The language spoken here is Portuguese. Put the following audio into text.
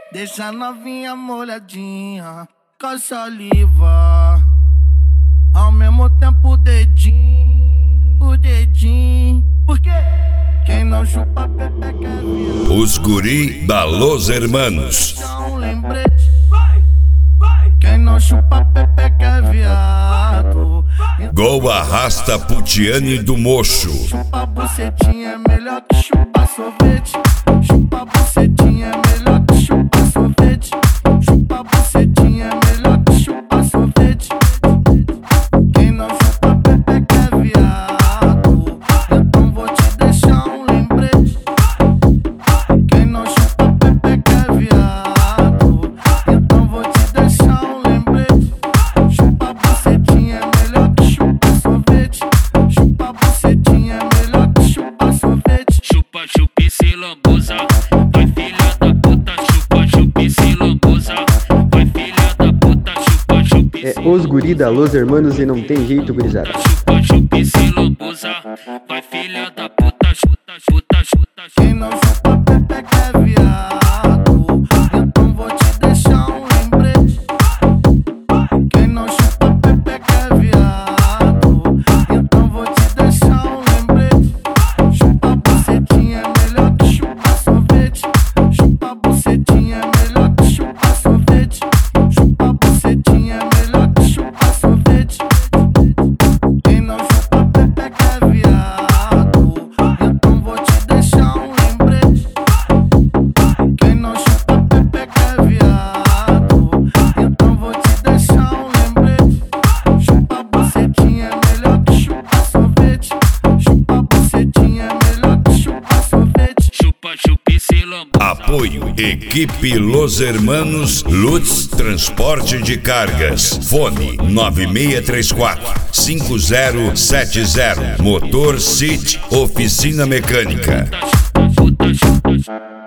Deixa a novinha molhadinha com a saliva. Ao mesmo tempo o dedinho, porque quem não chupa pepe quer viado. Os guri da Los Hermanos. Quem não chupa pepe quer viado. Gol arrasta Putiane do Mocho. Chupa bucetinha é melhor que chupa sorvete. Chupa bucetinha é melhor que chupa sorvete. Chupa bucetinha é melhor que chupa sorvete. Quem não chupa pepe quer viado. Então vou te deixar um lembrete. Quem não chupa pepe quer viado. Então vou te deixar um lembrete. Chupa bucetinha é melhor que chupa sorvete. Chupa bucetinha é melhor que chupa sorvete. Chupa, chupa e se lambuza, vai filha da puta. Chupa, chupa e se lambuza, vai filha da puta. Chupa, chupa e se Os guri da Los Hermanos e não tem jeito, gurizada. chupa, chupa e se lambuza, vai filha da puta. Chuta, chuta, chuta, Quem não chupa pepe quer viado. Então vou te deixar um lembrete. Quem não chupa pepe quer viado. Então vou te deixar um lembrete. Chupa bucetinha é melhor que chupa sorvete. Chupa bucetinha é melhor que chupa sorvete. Chupa bucetinha é melhor que chupa sorvete. Quem não chupa pepe quer viado. Então vou te deixar um lembrete. Quem não chupa pepe quer viado. Então vou te deixar um lembrete. Chupa bucetinha é melhor que chupa sorvete. Chupa bucetinha é melhor que chupa sorvete. chupa, chupa e se lambuza. Apoio Equipe Los Hermanos Lutz Transporte de Cargas. Fone 9634-5070. Motor City Oficina Mecânica. Chuta, chuta, chuta.